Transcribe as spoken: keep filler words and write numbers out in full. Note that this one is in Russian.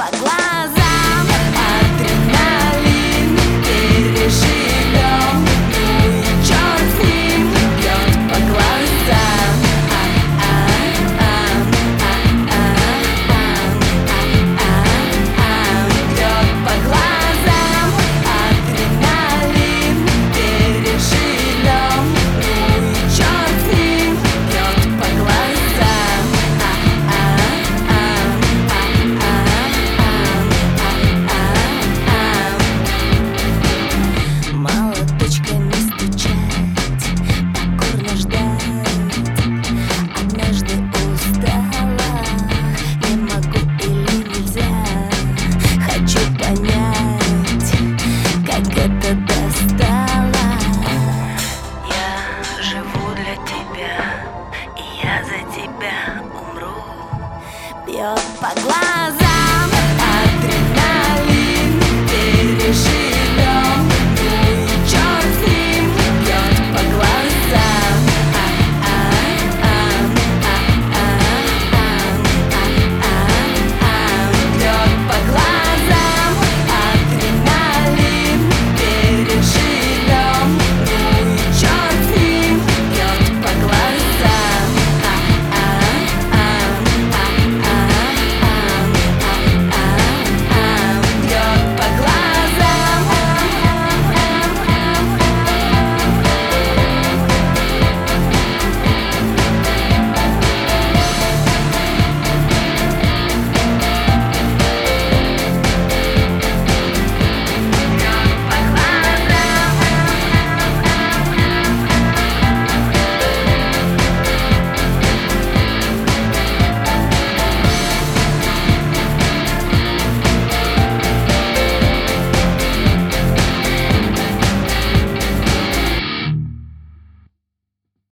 по глазам, адреналин переживем. Ну и черт с ним, бьет по глазам. Бьет по глазам, адреналин переживем. Ну и черт с ним, бьет по глазам. Молоточками стучать, покорно ждать. Однажды устала, не могу или нельзя. Хочу понять, как это достало. Я живу для тебя, и я за тебя умру. Бьет по глазам.